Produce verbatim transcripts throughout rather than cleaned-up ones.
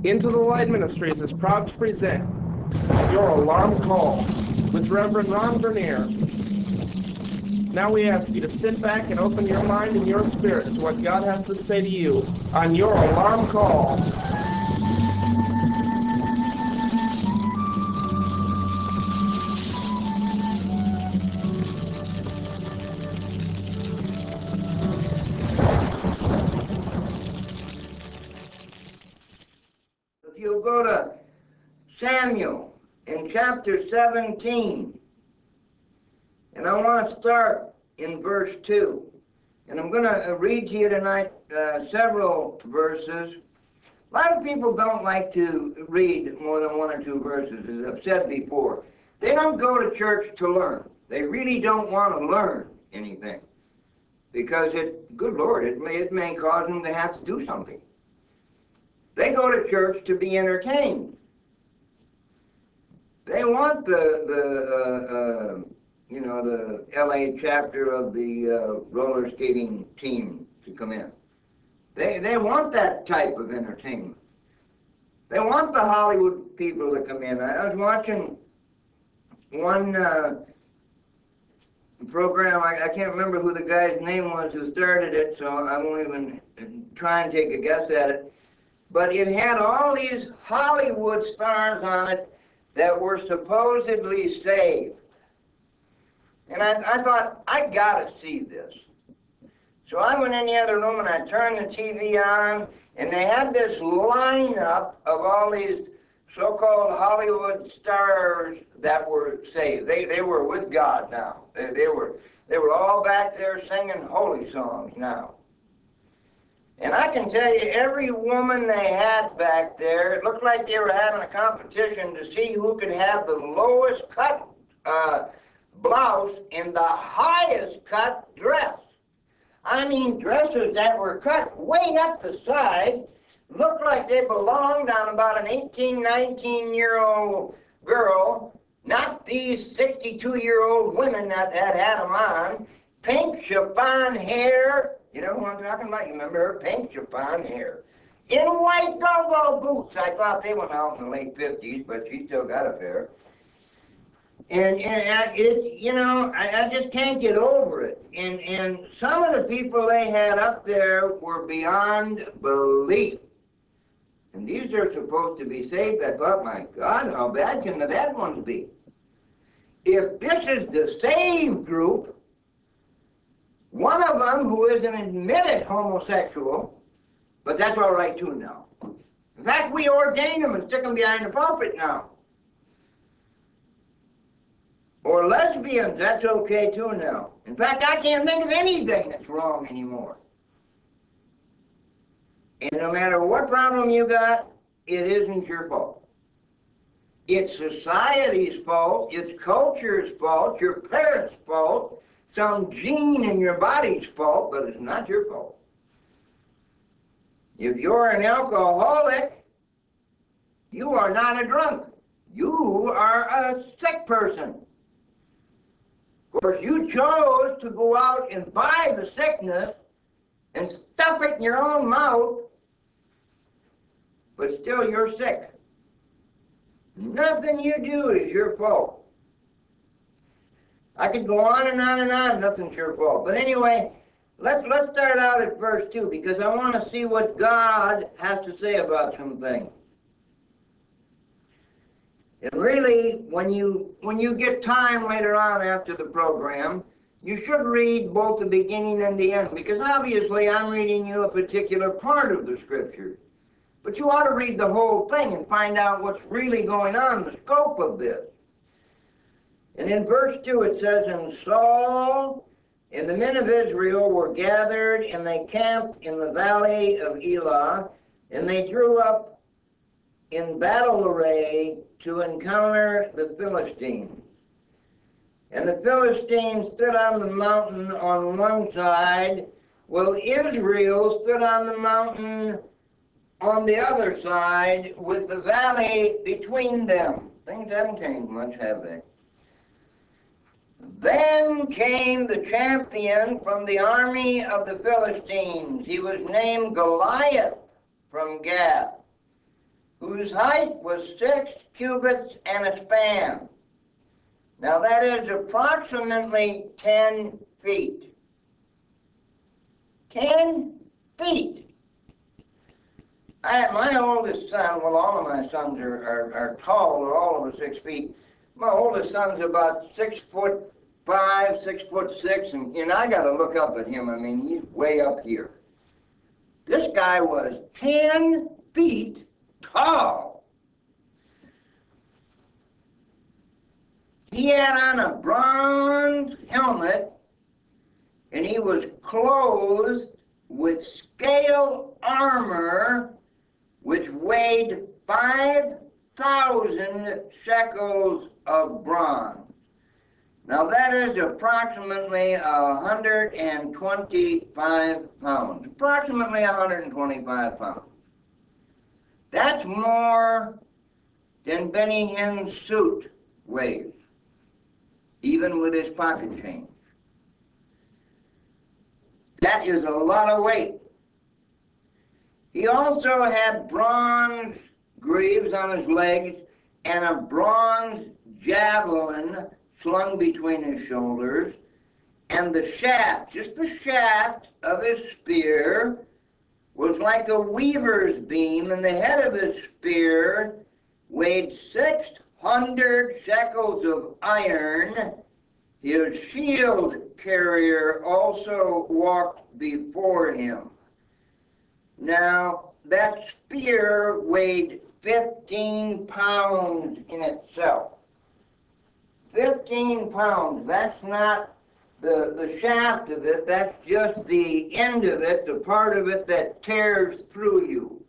Into the Light Ministries is proud to present Your Alarm Call with Reverend Ron Bernier. Now we ask you to sit back and open your mind and your spirit to what God has to say to you on Your Alarm Call. If you go to Samuel in chapter seventeen, and I want to start in verse two. And I'm going to read to you tonight uh, several verses. A lot of people don't like to read more than one or two verses, as I've said before. They don't go to church to learn. They really don't want to learn anything. Because it, good Lord, it may, it may cause them to have to do something. They go to church to be entertained. They want the, the uh, uh, you know, the L A chapter of the uh, roller skating team to come in. They, they want that type of entertainment. They want the Hollywood people to come in. I was watching one uh, program, I, I can't remember who the guy's name was who started it, so I won't even try and take a guess at it. But it had all these Hollywood stars on it that were supposedly saved. And I, I thought, I gotta see this. So I went in the other room and I turned the T V on, and they had this lineup of all these so-called Hollywood stars that were saved. They, they were with God now. They, they, were, they were all back there singing holy songs now. And I can tell you, every woman they had back there, it looked like they were having a competition to see who could have the lowest cut uh, blouse and the highest cut dress. I mean, dresses that were cut way up the side, looked like they belonged on about an eighteen, nineteen year old girl, not these sixty-two year old women that had had them on. Pink chiffon hair, you know who I'm talking about? You remember her? Pink chiffon hair. In white go-go boots. I thought they went out in the late fifties, but she still got a pair. And, and it, you know, I, I just can't get over it. And, and some of the people they had up there were beyond belief. And these are supposed to be saved. I thought, my God, how bad can the bad ones be? If this is the saved group, one of them who is an admitted homosexual, but that's all right too now. In fact, we ordain them and stick them behind the pulpit now. Or lesbians, that's okay too now. In fact, I can't think of anything that's wrong anymore. And no matter what problem you got, it isn't your fault. It's society's fault, it's culture's fault, your parents' fault, some gene in your body's fault, but it's not your fault. If you're an alcoholic, you are not a drunk. You are a sick person. Of course, you chose to go out and buy the sickness and stuff it in your own mouth, but still you're sick. Nothing you do is your fault. I could go on and on and on, nothing's your fault. But anyway, let's, let's start out at verse two, because I want to see what God has to say about some things. And really, when you, when you get time later on after the program, you should read both the beginning and the end, because obviously I'm reading you a particular part of the scripture. But you ought to read the whole thing and find out what's really going on, the scope of this. And in verse two it says, and Saul and the men of Israel were gathered, and they camped in the valley of Elah, and they drew up in battle array to encounter the Philistines. And the Philistines stood on the mountain on one side, while Israel stood on the mountain on the other side, with the valley between them. Things haven't changed much, have they? Then came the champion from the army of the Philistines. He was named Goliath from Gath, whose height was six cubits and a span. Now that is approximately ten feet. Ten feet. I, my oldest son, well, all of my sons are, are, are tall, they're all over six feet. My oldest son's about six foot five, six foot six, and, and I got to look up at him. I mean, he's way up here. This guy was ten feet tall. He had on a bronze helmet, and he was clothed with scale armor, which weighed five thousand shekels of bronze. Now that is approximately one hundred twenty-five pounds. Approximately one hundred twenty-five pounds. That's more than Benny Hinn's suit weighs, even with his pocket change. That is a lot of weight. He also had bronze greaves on his legs and a bronze javelin slung between his shoulders, and the shaft, just the shaft of his spear, was like a weaver's beam, and the head of his spear weighed six hundred shekels of iron. His shield carrier also walked before him. Now, that spear weighed fifteen pounds in itself. fifteen pounds, that's not the, the shaft of it, that's just the end of it, the part of it that tears through you.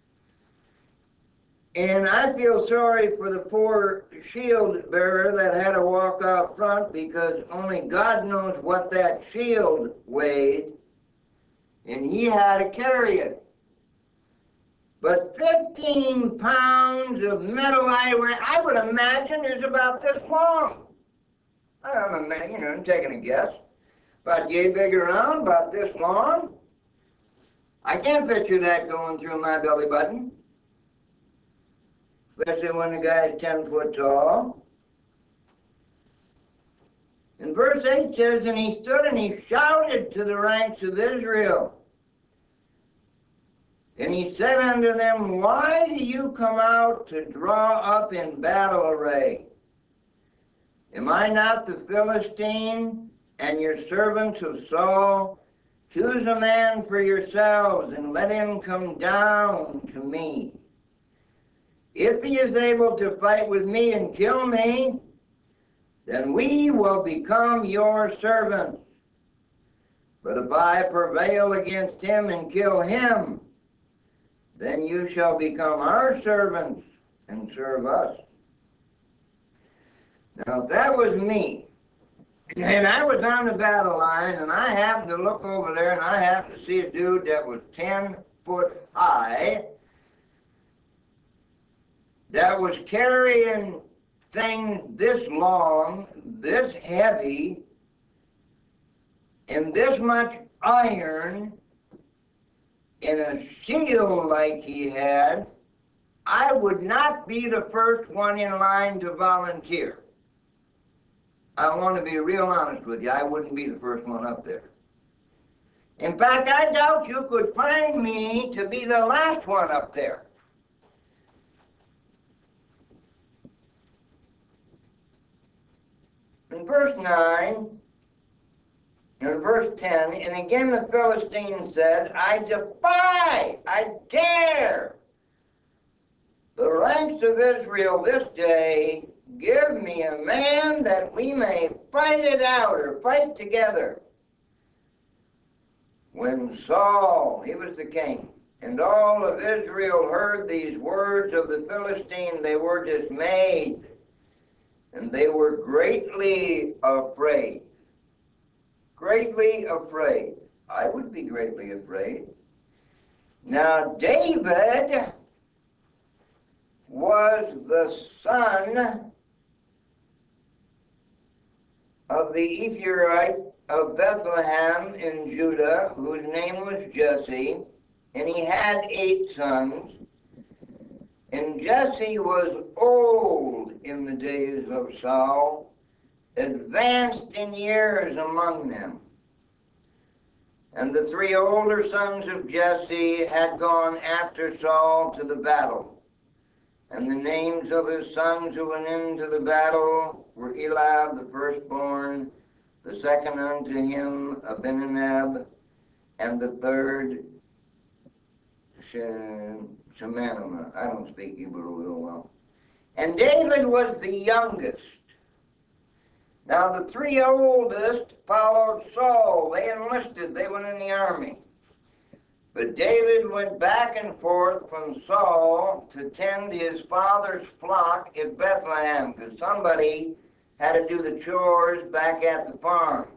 And I feel sorry for the poor shield bearer that had to walk out front, because only God knows what that shield weighed, and he had to carry it. But fifteen pounds of metal, I, I would imagine, is about this long. I'm imagining, you know, I'm taking a guess. About yay big around, about this long. I can't picture that going through my belly button. Especially when the guy's ten foot tall. And verse eight says, and he stood and he shouted to the ranks of Israel. And he said unto them, why do you come out to draw up in battle array? Am I not the Philistine, and your servants of Saul? Choose a man for yourselves, and let him come down to me. If he is able to fight with me and kill me, then we will become your servants. But if I prevail against him and kill him, then you shall become our servants and serve us. Now, if that was me, and I was on the battle line, and I happened to look over there, and I happened to see a dude that was ten foot high, that was carrying things this long, this heavy, and this much iron, in a shield like he had, I would not be the first one in line to volunteer. I want to be real honest with you, I wouldn't be the first one up there. In fact, I doubt you could find me to be the last one up there. In verse nine, in verse ten, and again the Philistine said, I defy, I dare the ranks of Israel this day, give me a man that we may fight it out or fight together. When Saul, he was the king, and all of Israel heard these words of the Philistine, they were dismayed, and they were greatly afraid. Greatly afraid. I would be greatly afraid. Now David was the son of the Ephraite of Bethlehem in Judah, whose name was Jesse, and he had eight sons. And Jesse was old in the days of Saul, advanced in years among them. And the three older sons of Jesse had gone after Saul to the battle. And the names of his sons who went into the battle were Eliab the firstborn, the second unto him Abinadab, and the third Shemaiah. I don't speak Hebrew real well. And David was the youngest. Now the three oldest followed Saul. They enlisted. They went in the army. But David went back and forth from Saul to tend his father's flock at Bethlehem, because somebody had to do the chores back at the farm.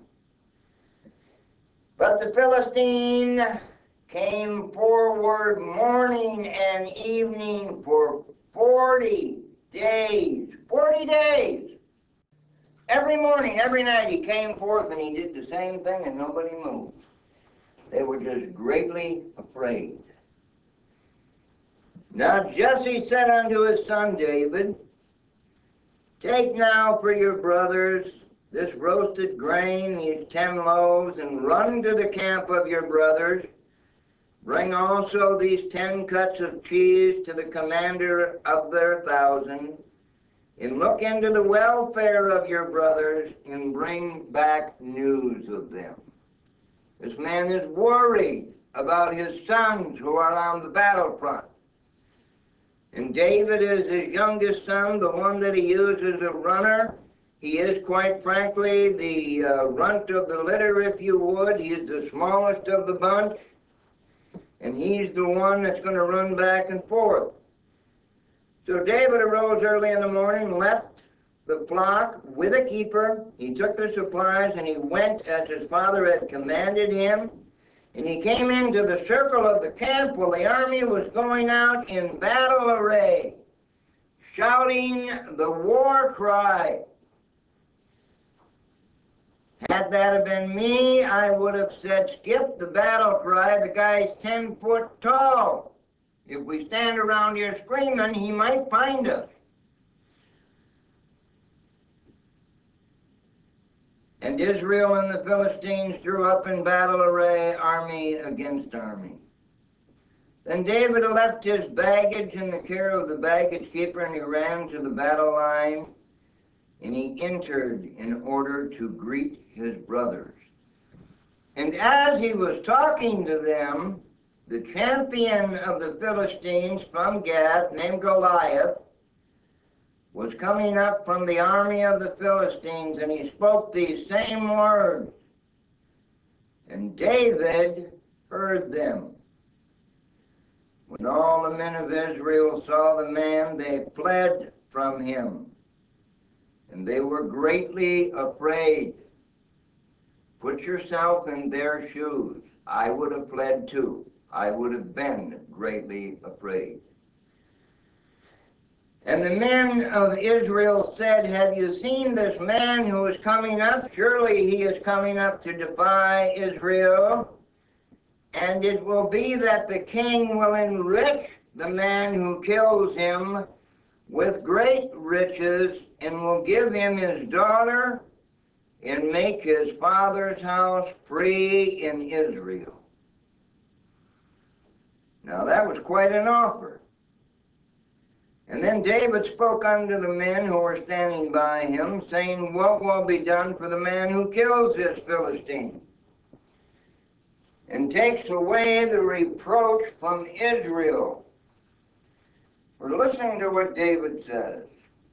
But the Philistine came forward morning and evening for forty days. Forty days! Every morning, every night he came forth and he did the same thing and nobody moved. They were just greatly afraid. Now Jesse said unto his son David, take now for your brothers this roasted grain, these ten loaves, and run to the camp of your brothers. Bring also these ten cuts of cheese to the commander of their thousand, and look into the welfare of your brothers, and bring back news of them. This man is worried about his sons who are on the battlefront. And David is his youngest son, the one that he uses as a runner. He is, quite frankly, the uh, runt of the litter, if you would. He is the smallest of the bunch. And he's the one that's going to run back and forth. So David arose early in the morning, left the flock with a keeper. He took the supplies and he went as his father had commanded him. And he came into the circle of the camp while the army was going out in battle array, shouting the war cry. Had that have been me, I would have said, skip the battle cry. The guy's ten foot tall. If we stand around here screaming, he might find us. And Israel and the Philistines drew up in battle array, army against army. Then David left his baggage in the care of the baggage keeper, and he ran to the battle line, and he entered in order to greet his brothers. And as he was talking to them, the champion of the Philistines from Gath, named Goliath, was coming up from the army of the Philistines, and he spoke these same words. And David heard them. When all the men of Israel saw the man, they fled from him, and they were greatly afraid. Put yourself in their shoes. I would have fled too. I would have been greatly afraid. And the men of Israel said, have you seen this man who is coming up? Surely he is coming up to defy Israel. And it will be that the king will enrich the man who kills him with great riches, and will give him his daughter, and make his father's house free in Israel. Now that was quite an offer. And then David spoke unto the men who were standing by him, saying, what will be done for the man who kills this Philistine, and takes away the reproach from Israel? We're listening to what David says.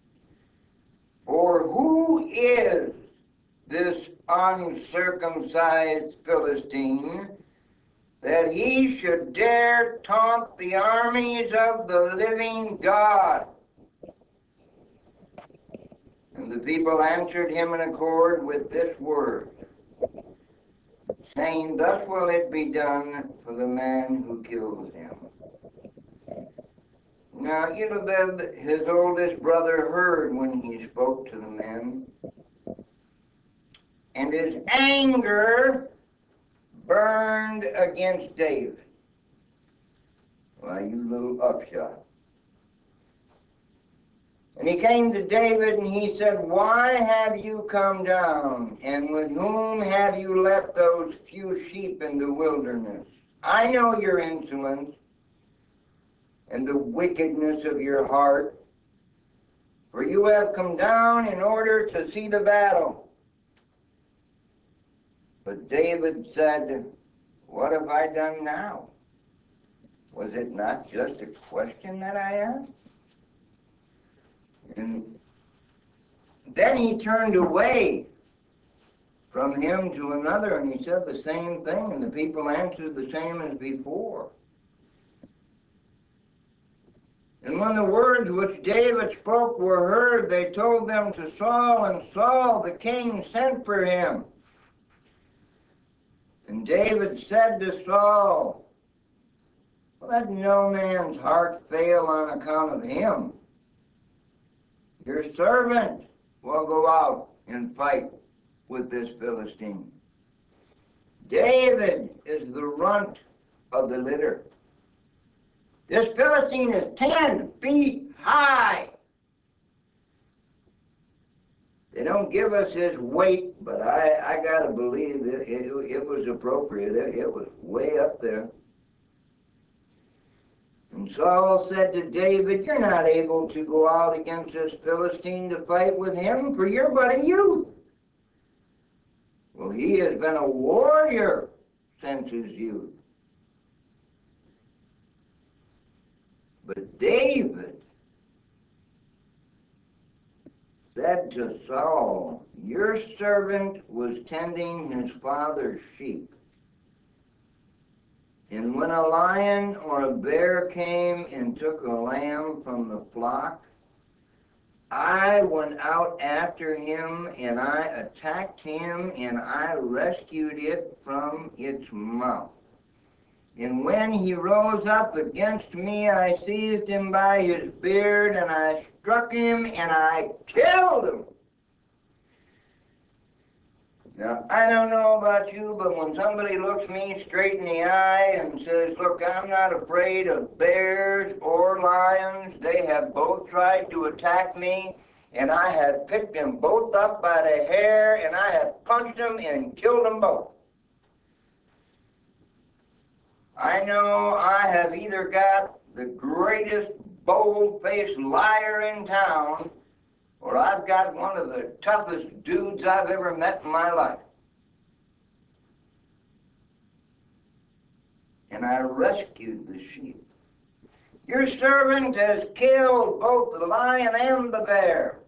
For who is this uncircumcised Philistine, that he should dare taunt the armies of the living God? And the people answered him in accord with this word, saying, thus will it be done for the man who kills him. Now Eliab, his oldest brother, heard when he spoke to the men, and his anger burned against David. Why, you little upshot. And he came to David and he said, why have you come down? And with whom have you left those few sheep in the wilderness? I know your insolence and the wickedness of your heart, for you have come down in order to see the battle. But David said, what have I done now? Was it not just a question that I asked? And then he turned away from him to another, and he said the same thing, and the people answered the same as before. And when the words which David spoke were heard, they told them to Saul, and Saul the king sent for him. And David said to Saul, let no man's heart fail on account of him. Your servant will go out and fight with this Philistine. David is the runt of the litter. This Philistine is ten feet high. They don't give us his weight, but I, I got to believe that it, it was appropriate. It, it was way up there. And Saul said to David, you're not able to go out against this Philistine to fight with him, for you're but a youth. Well, he has been a warrior since his youth. But David said to Saul, your servant was tending his father's sheep. And when a lion or a bear came and took a lamb from the flock, I went out after him, and I attacked him, and I rescued it from its mouth. And when he rose up against me, I seized him by his beard, and I struck him, and I killed him. Now, I don't know about you, but when somebody looks me straight in the eye and says, look, I'm not afraid of bears or lions. They have both tried to attack me, and I have picked them both up by the hair, and I have punched them and killed them both. I know I have either got the greatest bold-faced liar in town, or I've got one of the toughest dudes I've ever met in my life. And I rescued the sheep. Your servant has killed both the lion and the bear.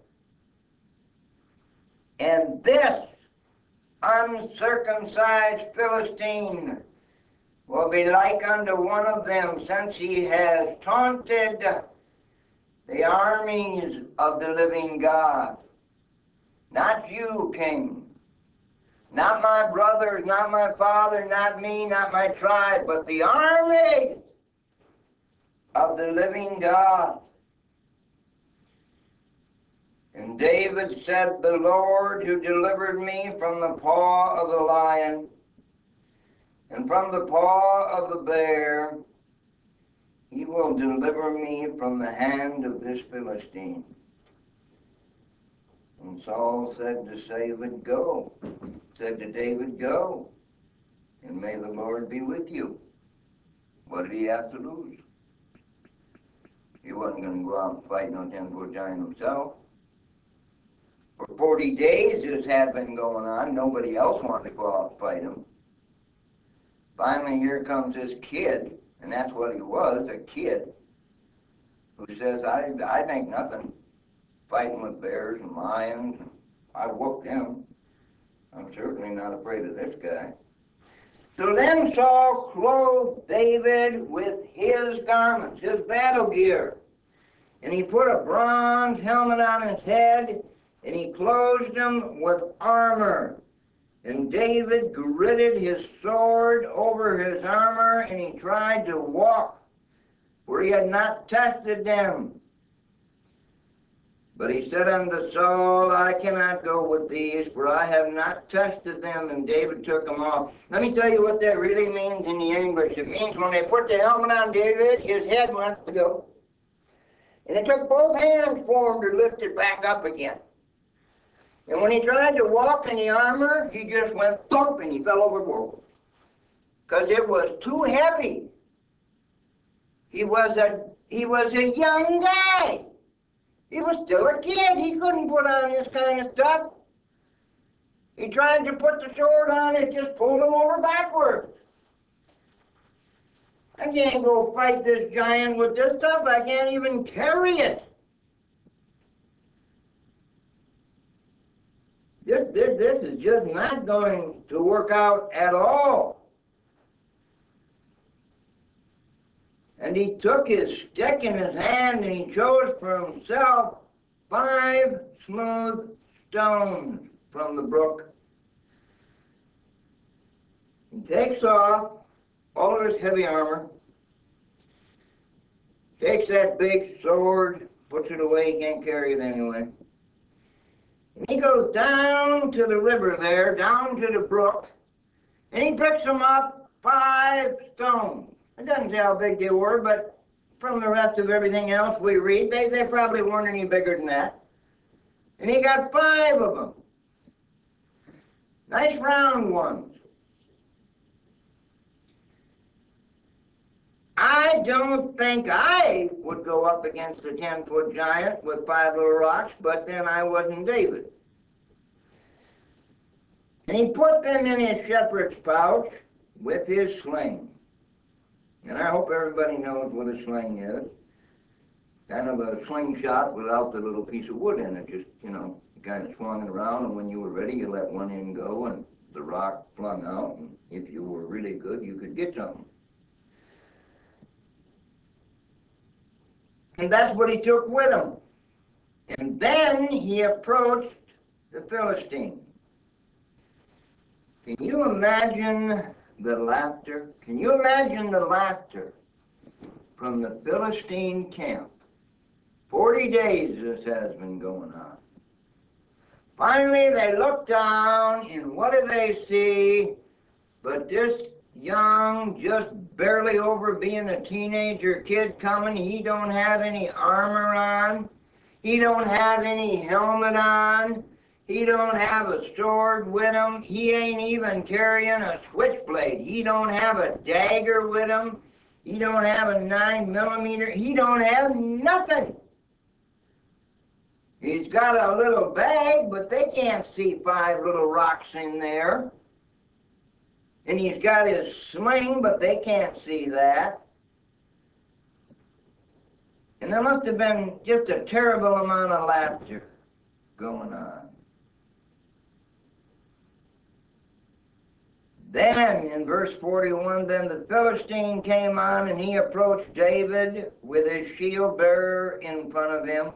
And this uncircumcised Philistine will be like unto one of them, since he has taunted the armies of the living God. Not you, king. Not my brothers, not my father, not me, not my tribe, but the armies of the living God. And David said, the Lord who delivered me from the paw of the lion and from the paw of the bear, he will deliver me from the hand of this Philistine. And Saul said to David, go. Said to David, go, and may the Lord be with you. What did he have to lose? He wasn't going to go out and fight no ten-foot giant himself. For forty days this had been going on. Nobody else wanted to go out and fight him. Finally, here comes this kid, and that's what he was, a kid, who says, I, I think nothing. Fighting with bears and lions, and I whooped them. I'm certainly not afraid of this guy. So then Saul clothed David with his garments, his battle gear. And he put a bronze helmet on his head, and he clothed him with armor. And David girded his sword over his armor, and he tried to walk where he had not tested them. But he said unto Saul, I cannot go with these, for I have not tested them. And David took them off. Let me tell you what that really means in the English. It means when they put the helmet on David, his head went to go. And it took both hands for him to lift it back up again. And when he tried to walk in the armor, he just went thump and he fell overboard. Because it was too heavy. He was a he was a young guy. He was still a kid. He couldn't put on this kind of stuff. He tried to put the sword on, it just pulled him over backwards. I can't go fight this giant with this stuff. I can't even carry it. This, this, this is just not going to work out at all. And he took his stick in his hand and he chose for himself five smooth stones from the brook. He takes off all of his heavy armor, takes that big sword, puts it away, he can't carry it anyway. And he goes down to the river there, down to the brook, and he picks them up five stones. It doesn't say how big they were, but from the rest of everything else we read, they, they probably weren't any bigger than that. And he got five of them. Nice round ones. I don't think I would go up against a ten-foot giant with five little rocks, but then I wasn't David. And he put them in his shepherd's pouch with his sling. And I hope everybody knows what a sling is. Kind of a slingshot without the little piece of wood in it. Just, you know, you kind of swung it around, and when you were ready, you let one end go, and the rock flung out. And if you were really good, you could get something. And that's what he took with him. And then he approached the Philistine. Can you imagine the laughter? Can you imagine the laughter from the Philistine camp? Forty days this has been going on. Finally, they look down, and what do they see but this young, just barely over being a teenager kid coming. He don't have any armor on. He don't have any helmet on. He don't have a sword with him. He ain't even carrying a switchblade. He don't have a dagger with him. He don't have a nine millimeter. He don't have nothing. He's got a little bag, but they can't see five little rocks in there. And he's got his sling, but they can't see that. And there must have been just a terrible amount of laughter going on. Then, in verse forty-one, then the Philistine came on, and he approached David with his shield bearer in front of him.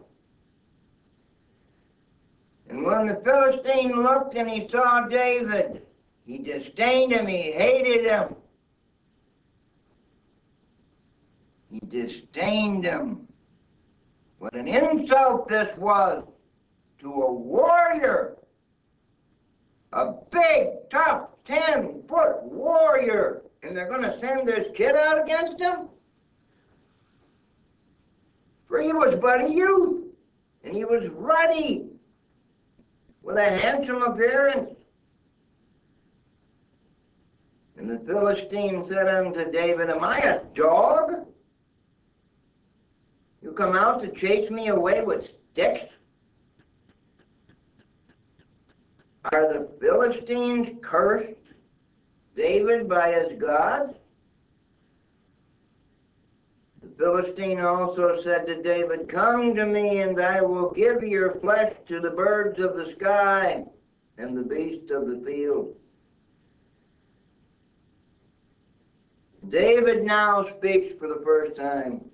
And when the Philistine looked and he saw David, he disdained him, he hated him. He disdained him. What an insult this was to a warrior, a big, tough, ten-foot warrior, and they're going to send this kid out against him? For he was but a youth, and he was ruddy, with a handsome appearance. And the Philistine said unto David, am I a dog? You come out to chase me away with sticks? Are the Philistines cursed David by his gods? The Philistine also said to David, come to me, and I will give your flesh to the birds of the sky and the beasts of the field. David now speaks for the first time.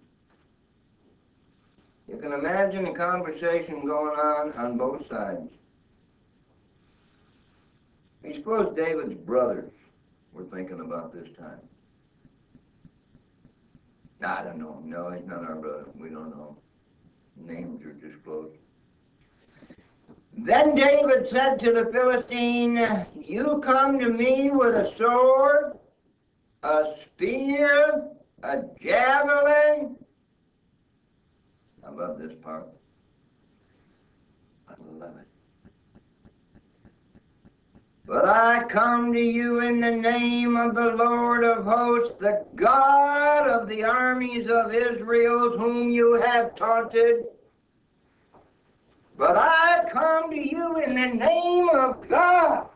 You can imagine a conversation going on on both sides. I suppose David's brothers were thinking about this time. I don't know. No, he's not our brother. We don't know. Names are disclosed. Then David said to the Philistine, you come to me with a sword, a spear, a javelin. How love this part. I love it. But I come to you in the name of the Lord of hosts, the God of the armies of Israel, whom you have taunted. But I come to you in the name of God,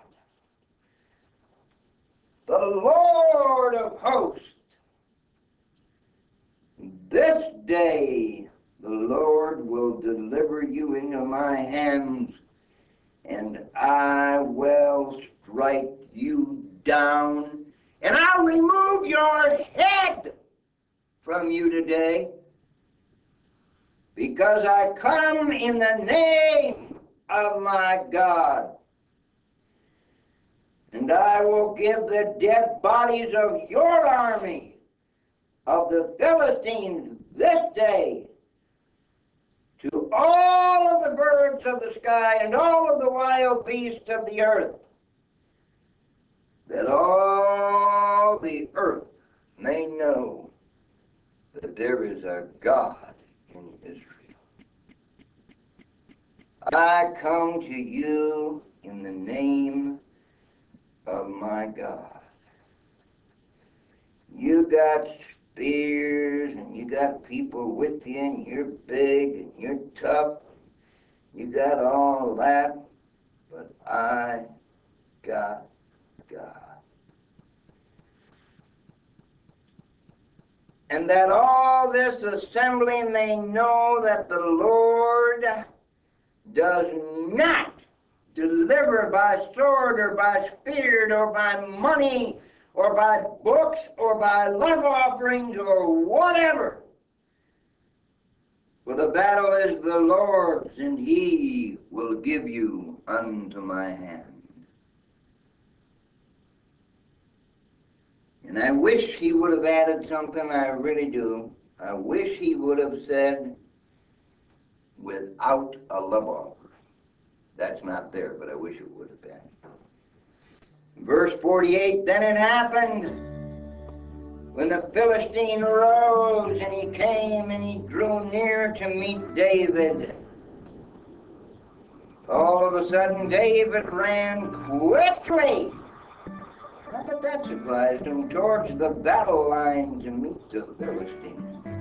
the Lord of hosts. This day the Lord will deliver you into my hands, and I will strike you down, and I'll remove your head from you today, because I come in the name of my God. And I will give the dead bodies of your army, of the Philistines, this day to all of the birds of the sky and all of the wild beasts of the earth, that all the earth may know that there is a God in Israel. I come to you in the name of my God. You got spears, and you got people with you, and you're big, and you're tough. You got all that, but I got God. And that all this assembly may know that the Lord does not deliver by sword or by spear or by money or by books or by love offerings or whatever. For the battle is the Lord's, and he will give you unto my hand. And I wish he would have added something, I really do. I wish he would have said, without a love offering. That's not there, but I wish it would have been. Verse forty-eight, then it happened when the Philistine rose, and he came and he drew near to meet David. All of a sudden, David ran quickly. Not that that surprised him, towards the battle line to meet the Philistines.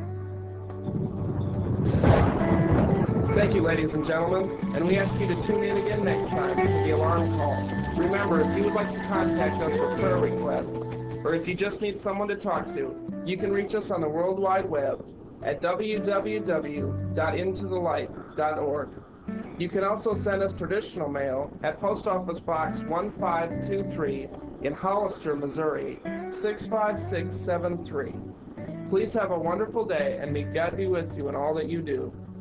Thank you, ladies and gentlemen, and we ask you to tune in again next time for the alarm call. Remember, if you would like to contact us for prayer requests, or if you just need someone to talk to, you can reach us on the World Wide Web at w w w dot into the light dot org. You can also send us traditional mail at Post Office Box one five two three in Hollister, Missouri, six five six seven three. Please have a wonderful day, and may God be with you in all that you do.